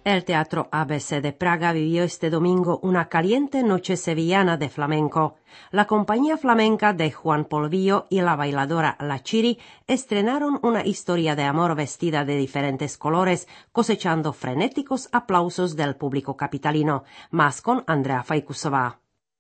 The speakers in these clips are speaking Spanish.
El Teatro ABC de Praga vivió este domingo una caliente noche sevillana de flamenco. La compañía flamenca de Juan Polvillo y la bailadora La Chiri estrenaron una historia de amor vestida de diferentes colores, cosechando frenéticos aplausos del público capitalino. Más con Andrea Faikusova.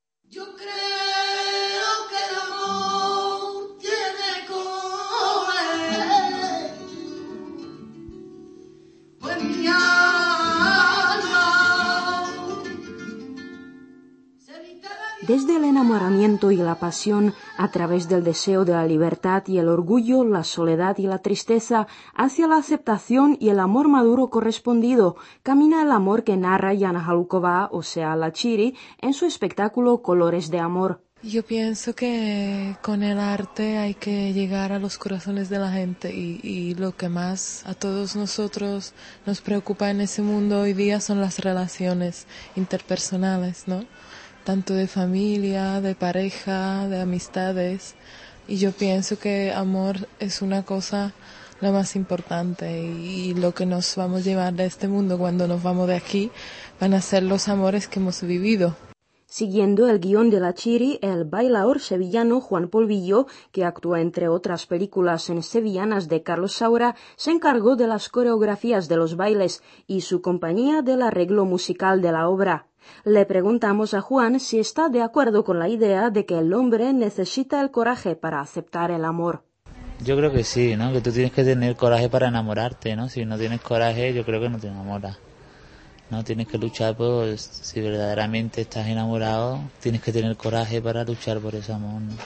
Desde el enamoramiento y la pasión, a través del deseo de la libertad y el orgullo, la soledad y la tristeza, hacia la aceptación y el amor maduro correspondido, camina el amor que narra Jana Halukova, o sea, La Chiri, en su espectáculo Colores de Amor. Yo pienso que con el arte hay que llegar a los corazones de la gente y lo que más a todos nosotros nos preocupa en ese mundo hoy día son las relaciones interpersonales, ¿no? Tanto de familia, de pareja, de amistades. Y yo pienso que amor es una cosa la más importante y lo que nos vamos a llevar de este mundo cuando nos vamos de aquí van a ser los amores que hemos vivido. Siguiendo el guión de La Chiri, el bailaor sevillano Juan Polvillo, que actúa entre otras películas en sevillanas de Carlos Saura, se encargó de las coreografías de los bailes y su compañía del arreglo musical de la obra. Le preguntamos a Juan si está de acuerdo con la idea de que el hombre necesita el coraje para aceptar el amor. Yo creo que sí, ¿no? Que tú tienes que tener coraje para enamorarte, ¿no? Si no tienes coraje, yo creo que no te enamoras. No tienes que luchar por, si verdaderamente estás enamorado, tienes que tener coraje para luchar por ese amor, ¿no?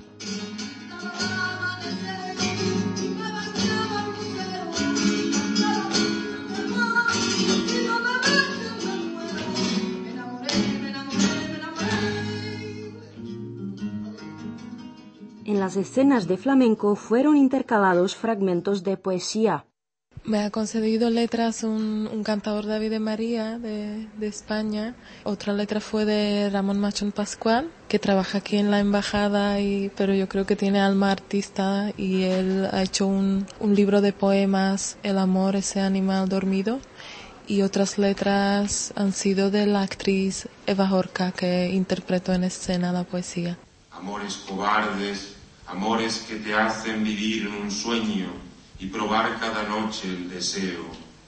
En las escenas de flamenco fueron intercalados fragmentos de poesía. Me ha concedido letras un cantador, David de María, de España. Otra letra fue de Ramón Machón Pascual, que trabaja aquí en la embajada, pero yo creo que tiene alma artista y él ha hecho un libro de poemas, El amor, ese animal dormido. Y otras letras han sido de la actriz Eva Horca, que interpretó en escena la poesía. Amores cobardes, amores que te hacen vivir en un sueño y probar cada noche el deseo.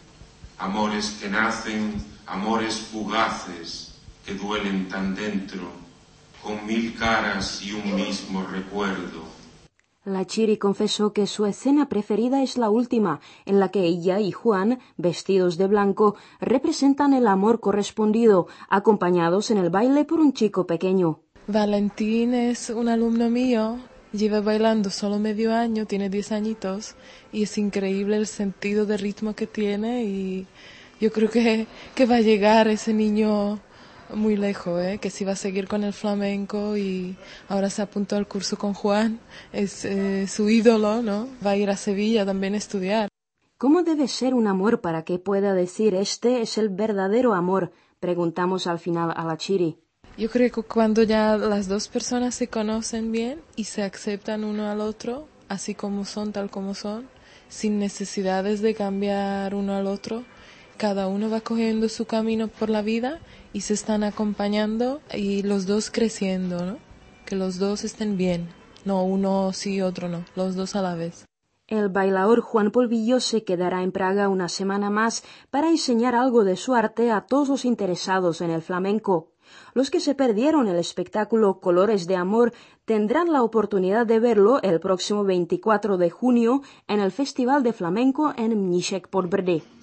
Amores que nacen, amores fugaces que duelen tan dentro, con 1000 caras y un mismo recuerdo. La Chiri confesó que su escena preferida es la última, en la que ella y Juan, vestidos de blanco, representan el amor correspondido, acompañados en el baile por un chico pequeño. Valentín es un alumno mío. Lleva bailando solo medio año, tiene 10 añitos y es increíble el sentido de ritmo que tiene y yo creo que va a llegar ese niño muy lejos, que si va a seguir con el flamenco y ahora se apuntó al curso con Juan, es su ídolo, ¿no? Va a ir a Sevilla también a estudiar. ¿Cómo debe ser un amor para que pueda decir este es el verdadero amor? Preguntamos al final a La Chiri. Yo creo que cuando ya las dos personas se conocen bien y se aceptan uno al otro, así como son, tal como son, sin necesidades de cambiar uno al otro, cada uno va cogiendo su camino por la vida y se están acompañando y los dos creciendo, ¿no? Que los dos estén bien, no uno sí, otro no, los dos a la vez. El bailaor Juan Polvillo se quedará en Praga una semana más para enseñar algo de su arte a todos los interesados en el flamenco. Los que se perdieron el espectáculo Colores de Amor tendrán la oportunidad de verlo el próximo 24 de junio en el Festival de Flamenco en Mnišek pod Brdy.